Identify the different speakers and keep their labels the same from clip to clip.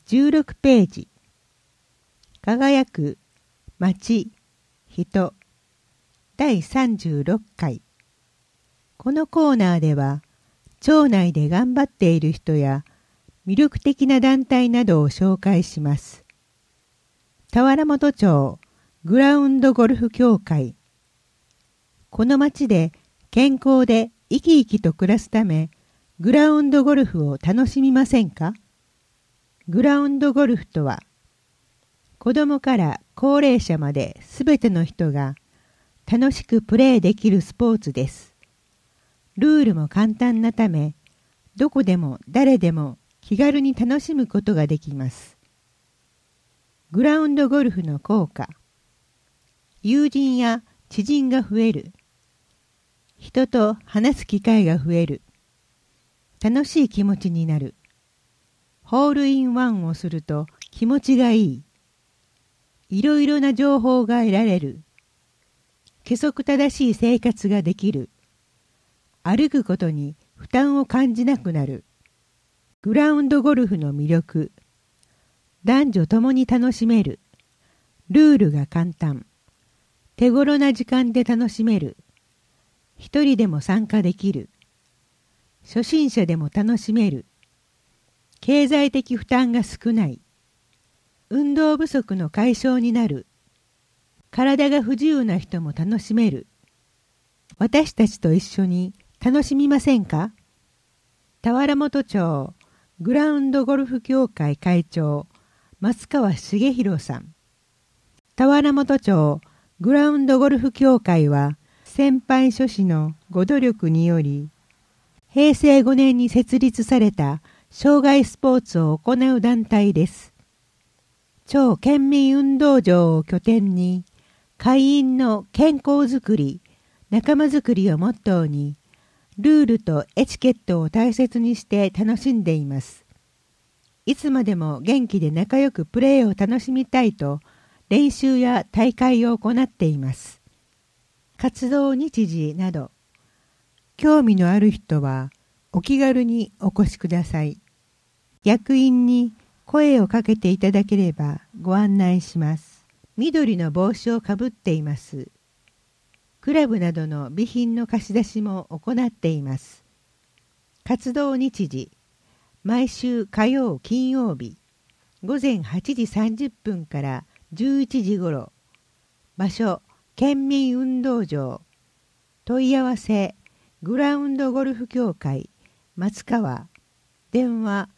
Speaker 1: 16ページ。輝く街人第36回。このコーナーでは町内で頑張っている人や魅力的な団体などを紹介します。田原本町グラウンドゴルフ協会。この町で健康で生き生きと暮らすためグラウンドゴルフを楽しみませんか？グラウンドゴルフとは、子供から高齢者まですべての人が楽しくプレーできるスポーツです。ルールも簡単なため、どこでも誰でも気軽に楽しむことができます。グラウンドゴルフの効果。友人や知人が増える。人と話す機会が増える。楽しい気持ちになる。ホールインワンをすると気持ちがいい。いろいろな情報が得られる。規則正しい生活ができる。歩くことに負担を感じなくなる。グラウンドゴルフの魅力。男女ともに楽しめる。ルールが簡単。手頃な時間で楽しめる。一人でも参加できる。初心者でも楽しめる。経済的負担が少ない。運動不足の解消になる。体が不自由な人も楽しめる。私たちと一緒に楽しみませんか？田原本町グラウンドゴルフ協会会長松川茂弘さん。田原本町グラウンドゴルフ協会は先輩諸氏のご努力により平成5年に設立された障害スポーツを行う団体です。町県民運動場を拠点に会員の健康づくり、仲間づくりをモットーにルールとエチケットを大切にして楽しんでいます。いつまでも元気で仲良くプレーを楽しみたいと練習や大会を行っています。活動日時など興味のある人はお気軽にお越しください。役員に声をかけていただければご案内します。緑の帽子をかぶっています。クラブなどの備品の貸し出しも行っています。活動日時、毎週火曜金曜日、午前8時30分から11時ごろ。場所、県民運動場。問い合わせ、グラウンドゴルフ協会松川。電話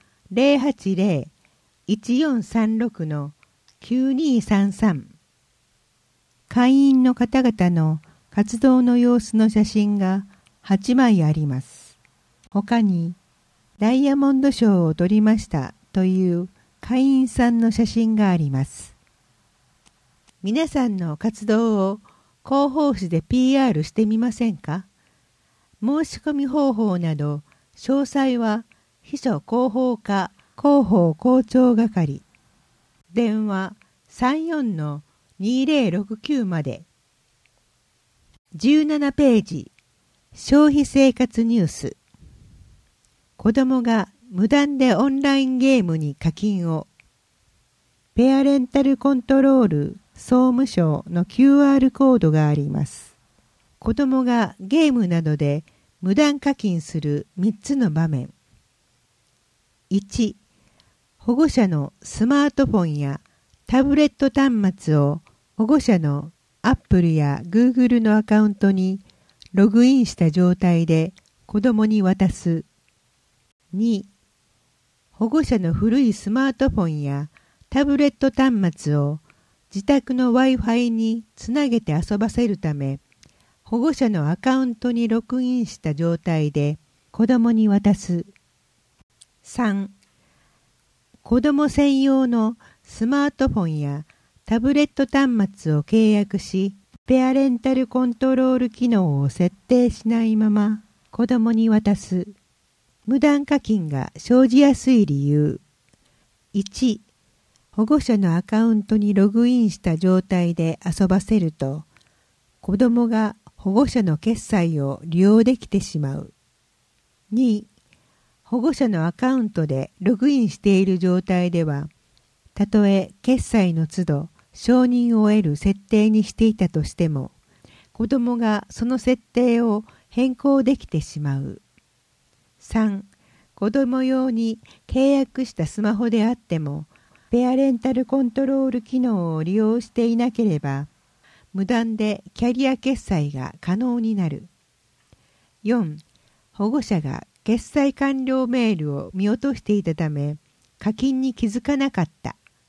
Speaker 1: 080-1436-9233。会員の方々の活動の様子の写真が8枚あります。他にダイヤモンド賞を取りましたという会員さんの写真があります。皆さんの活動を広報誌で PR してみませんか？申し込み方法など詳細は秘書広報課広報校長係。電話34-2069まで。17ページ。消費生活ニュース。子供が無断でオンラインゲームに課金を。ペアレンタルコントロール総務省の QR コードがあります。子供がゲームなどで無断課金する3つの場面。1、保護者のスマートフォンやタブレット端末を保護者の Apple や Google のアカウントにログインした状態で子供に渡す。2、保護者の古いスマートフォンやタブレット端末を自宅の Wi-Fi につなげて遊ばせるため、保護者のアカウントにログインした状態で子供に渡す。3、子供専用のスマートフォンやタブレット端末を契約し、ペアレンタルコントロール機能を設定しないまま子供に渡す。無断課金が生じやすい理由。1、保護者のアカウントにログインした状態で遊ばせると、子供が保護者の決済を利用できてしまう。2、保護者のアカウントでログインしている状態では、 たとえ決済の都度承認を得る設定にしていたとしても、子供がその設定を変更できてしまう。3、子供用に契約したスマホであっても、ペアレンタルコントロール機能を利用していなければ、無断でキャリア決済が可能になる。4、保護者が決済完了メールを見落としていたため、課金に気づかなかった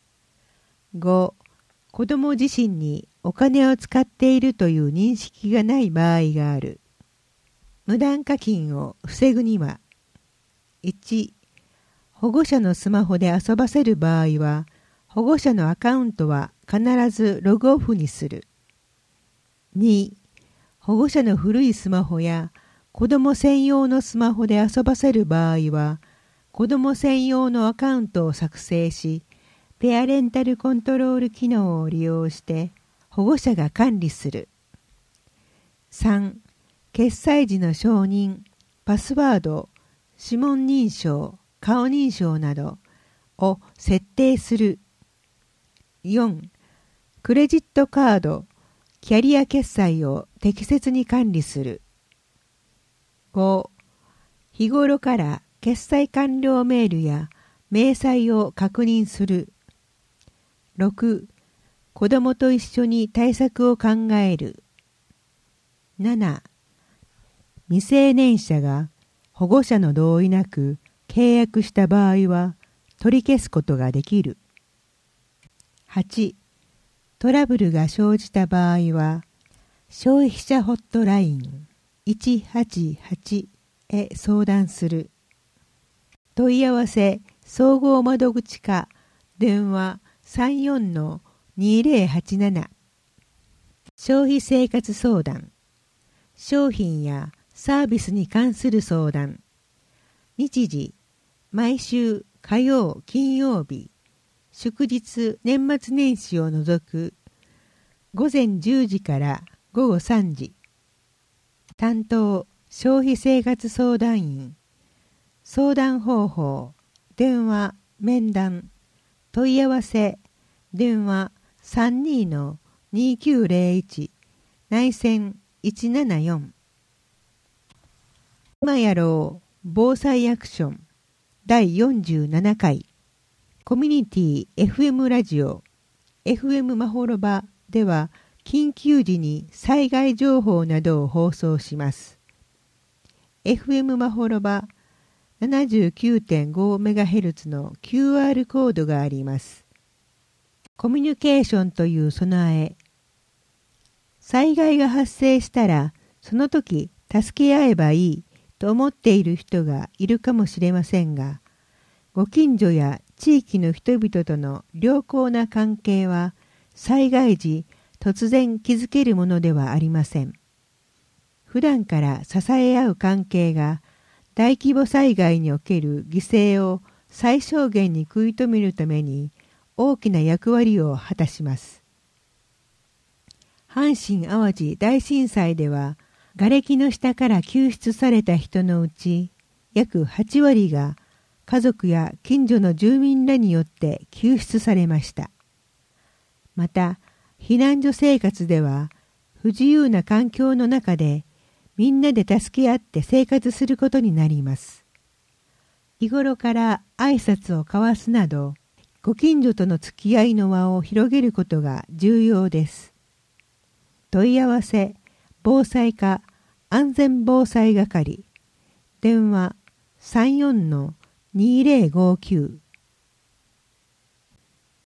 Speaker 1: 。5、子供自身にお金を使っているという認識がない場合がある。無断課金を防ぐには、1、保護者のスマホで遊ばせる場合は、保護者のアカウントは必ずログオフにする。2、保護者の古いスマホや子供専用のスマホで遊ばせる場合は、子供専用のアカウントを作成し、ペアレンタルコントロール機能を利用して保護者が管理する。3、決済時の承認、パスワード、指紋認証、顔認証などを設定する。4、クレジットカード、キャリア決済を適切に管理する。5、日頃から決済完了メールや明細を確認する。6、子供と一緒に対策を考える。7、未成年者が保護者の同意なく契約した場合は取り消すことができる。8、トラブルが生じた場合は消費者ホットライン188へ相談する。問い合わせ総合窓口か電話 34-2087。消費生活相談、商品やサービスに関する相談。日時、毎週火曜金曜日、祝日年末年始を除く午前10時から午後3時。担当消費生活相談員。相談方法、電話、面談。問い合わせ、電話 32-2901 内線174。今やろう防災アクション第47回コミュニティ FM ラジオ FM まほろばでは緊急時に災害情報などを放送します。FM まほろば 79.5MHz の QR コードがあります。コミュニケーションという備え。災害が発生したらその時助け合えばいいと思っている人がいるかもしれませんが、ご近所や地域の人々との良好な関係は災害時突然築けるものではありません。普段から支え合う関係が大規模災害における犠牲を最小限に食い止めるために大きな役割を果たします。阪神・淡路大震災では、瓦礫の下から救出された人のうち、約8割が家族や近所の住民らによって救出されました。また、避難所生活では、不自由な環境の中で、みんなで助け合って生活することになります。日頃から挨拶を交わすなど、ご近所との付き合いの輪を広げることが重要です。問い合わせ、防災課安全防災係、電話 34-2059